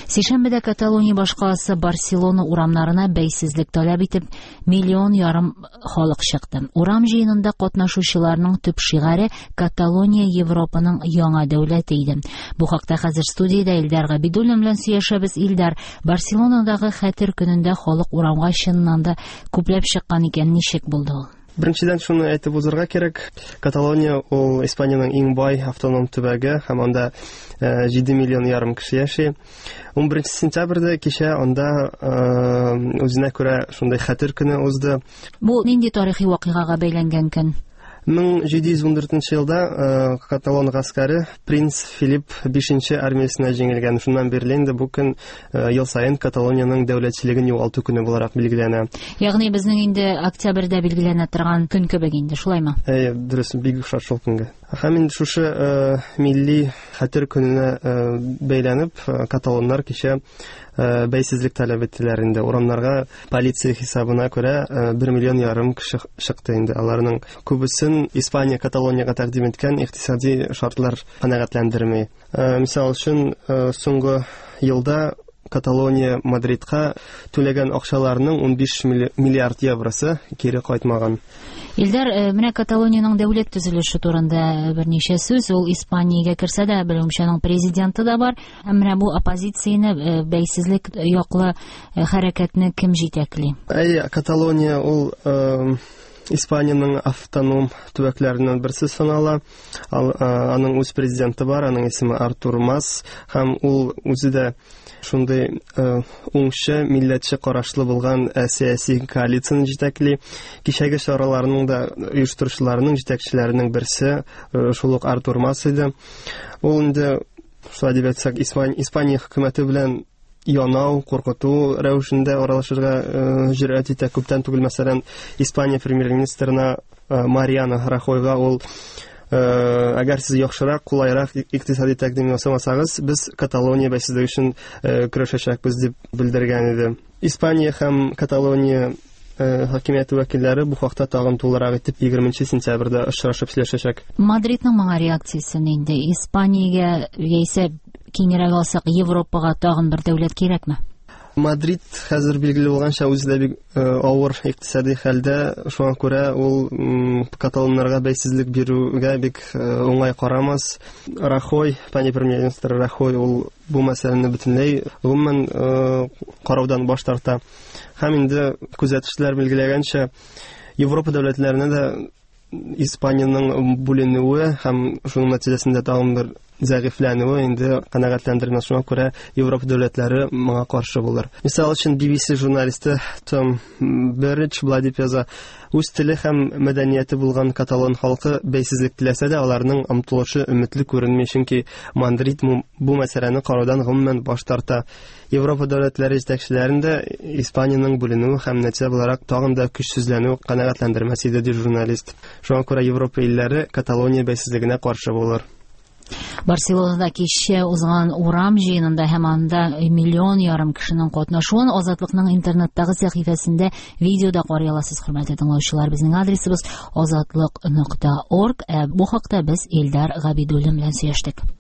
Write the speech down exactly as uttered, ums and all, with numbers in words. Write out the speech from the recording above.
Сишәмбедә Каталония башкаласы Барселона урамнарына бәйсезлек таләп итеп, миллион ярым халык чыкты. Урам җыенында катнашучыларның төп шигаре Каталония Европаның яңа дәүләте иде. Бу хакта хәзер студиядә Илдар Габидуллин белән сөйләшәбез. Илдар, Барселонадагы хәтер көнендә халык урамга чыннан да күпләп чыккан икән, ничек булды ул? Беренчедән шуны әйтеп узарга кирәк. Каталония ул Испаниянең иң бай автоном төбәге һәм анда җиде миллион ярым кеше яши. унберенче сентябрьдә кичә анда үзенә күрә шундый хәтер көне узды. Бу нинди тарихи вакыйгага бәйләнгән көн? мең җиде йөз ундүртенче елда Каталон гаскәре принц Филипп бишенче армиясенә җиңелгән. Шуннан бирле инде бу көн ел саен Каталониянең дәүләтчелеген югалту көне буларак билгеләнә. Ягъни безнең инде октябрьдә билгеләнә торган көн кебек инде, шулаймы? Әйе, дөрес, бик охшаш шул көнгә. Һәм инде шушы милли хәтер көненә бәйләнеп, каталоннар кичә бәйсезлек таләп иттеләр инде. Урамнарга полиция хисабына күрә бер миллион ярым кеше чыкты инде. Аларның күбесен Испания Каталониягә тәкъдим иткән икътисади шартлар канәгатьләндерми. Мисал өчен, соңгы елда Каталония Мадридка түләгән акчаларның унбиш миллиард евросы кире кайтмаган. Илдар, менә Каталониянең дәүләт төзелеше турында берничә сүз. Ул Испаниягә керсә дә, белүмчәнең президенты да бар. Менә бу оппозицияне, бәйсезлек яклы хәрәкәтне кем җитәкли? Әйе, Каталония ул Испаниянең автоном төбәкләреннән берсе санала. Аның үз президенты бар, аның исеме Артур Мас, һәм ул үзе дә шундый уңчы, милләтче карашлы булган сәяси коалицияне җитәкли. Кичәге чараларның да оештыручыларының җитәкчеләренең берсе шул ук Артур Мас иде. Ул инде, шулай дип әйтсәк, Испания хөкүмәте белән янау, куркыту рәвешендә аралашырга җөрьәт итә. Күптән түгел, мәсәлән, Испания премьер-министрына Мариано Рахойга ул әгәр сез яхшырак, кулайрак икътисади тәкъдим ясамасагыз, без Каталония бәйсезлеге өчен көрәшәчәкбез дип белдергән иде. Испания һәм Каталония хакимияте вәкилләре бу хакта тагын тулырак итеп егерменче сентябрьдә очрашып сөйләшәчәк. Мадридның моңа реакциясе нинди? Испаниягә яисә киңрәк алсак Европага тагын бер дәүләт кирәкме? Мадрид хәзер билгеле булганча үзе дә бик авыр икътисади хәлдә, шуңа күрә ул каталоннарга бәйсезлек бирүгә бик уңай карамас. Рахой, пани премьер-министр Рахой, ул бу мәсьәләне бөтенләй гомумән караудан баш тарта. Һәм инде күзәтүчеләр билгеләгәнчә, Европа дәүләтләренә дә Испаниянең бүленүе һәм шуның нәтиҗәсендә тагын бер зәгыйфләнүе инде канәгатьләндермәс. Шуңа күрә Европа дәүләтләре моңа каршы булыр. Мисал өчен би би си журналисты Том Берридж булай дип яза: үз теле һәм мәдәнияте булган каталон халкы бәйсезлек теләсә дә, аларның омтылышы өметле күренми, чөнки Мадрид бу мәсьәләне караудан гомумән баш тарта. Европа дәүләтләре җитәкчеләрендә Испаниянең бүленүе һәм нәтиҗә буларак тагын да көчсезләнү канәгатьләндермәс иде, ди журналист. Шуңа күрә Европа илләре Каталония бәйсезлегенә каршы булыр. Барселонада кичә узган урам җыенында һәм анда миллион ярым кешенең катнашуын Азатлыкның интернеттагы сәхифәсендә видеода карый аласыз, хөрмәтле тыңлаучылар. Безнең адресыбыз азатлык нокта орг. Бу хакта без Илдар Габидуллин белән сөйләштек.